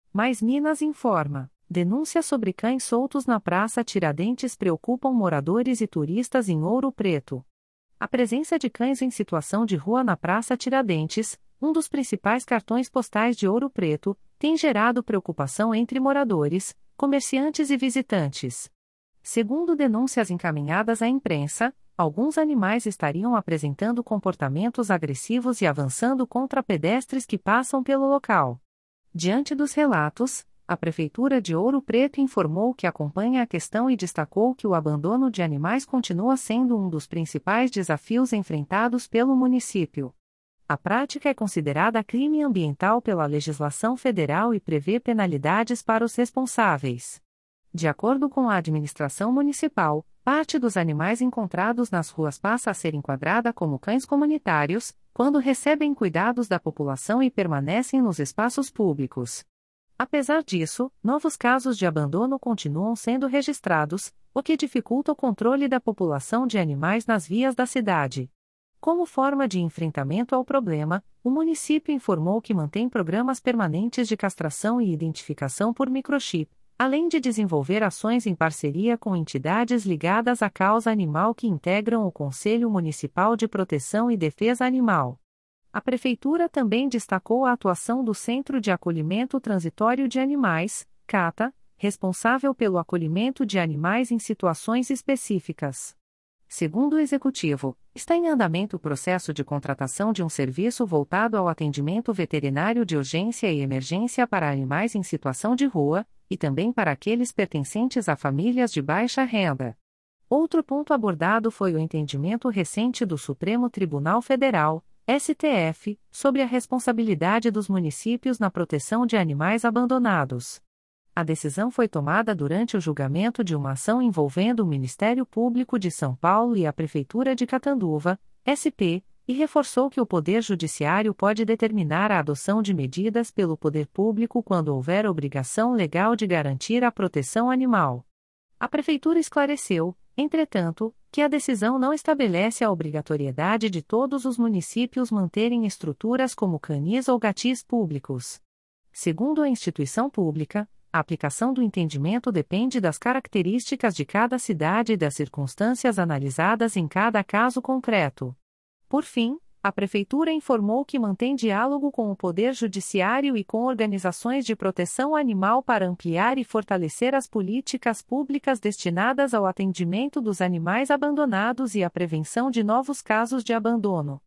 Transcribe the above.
Mais Minas informa. Denúncia sobre cães soltos na Praça Tiradentes preocupam moradores e turistas em Ouro Preto. A presença de cães em situação de rua na Praça Tiradentes, um dos principais cartões postais de Ouro Preto, tem gerado preocupação entre moradores, comerciantes e visitantes. Segundo denúncias encaminhadas à imprensa, alguns animais estariam apresentando comportamentos agressivos e avançando contra pedestres que passam pelo local. Diante dos relatos, a Prefeitura de Ouro Preto informou que acompanha a questão e destacou que o abandono de animais continua sendo um dos principais desafios enfrentados pelo município. A prática é considerada crime ambiental pela legislação federal e prevê penalidades para os responsáveis. De acordo com a administração municipal, parte dos animais encontrados nas ruas passa a ser enquadrada como cães comunitários, quando recebem cuidados da população e permanecem nos espaços públicos. Apesar disso, novos casos de abandono continuam sendo registrados, o que dificulta o controle da população de animais nas vias da cidade. Como forma de enfrentamento ao problema, o município informou que mantém programas permanentes de castração e identificação por microchip, além de desenvolver ações em parceria com entidades ligadas à causa animal que integram o Conselho Municipal de Proteção e Defesa Animal. A Prefeitura também destacou a atuação do Centro de Acolhimento Transitório de Animais, CATA, responsável pelo acolhimento de animais em situações específicas. Segundo o Executivo, está em andamento o processo de contratação de um serviço voltado ao atendimento veterinário de urgência e emergência para animais em situação de rua, e também para aqueles pertencentes a famílias de baixa renda. Outro ponto abordado foi o entendimento recente do Supremo Tribunal Federal, STF, sobre a responsabilidade dos municípios na proteção de animais abandonados. A decisão foi tomada durante o julgamento de uma ação envolvendo o Ministério Público de São Paulo e a Prefeitura de Catanduva, SP, e reforçou que o Poder Judiciário pode determinar a adoção de medidas pelo Poder Público quando houver obrigação legal de garantir a proteção animal. A Prefeitura esclareceu, entretanto, que a decisão não estabelece a obrigatoriedade de todos os municípios manterem estruturas como canis ou gatis públicos. Segundo a instituição pública, a aplicação do entendimento depende das características de cada cidade e das circunstâncias analisadas em cada caso concreto. Por fim, a Prefeitura informou que mantém diálogo com o Poder Judiciário e com organizações de proteção animal para ampliar e fortalecer as políticas públicas destinadas ao atendimento dos animais abandonados e à prevenção de novos casos de abandono.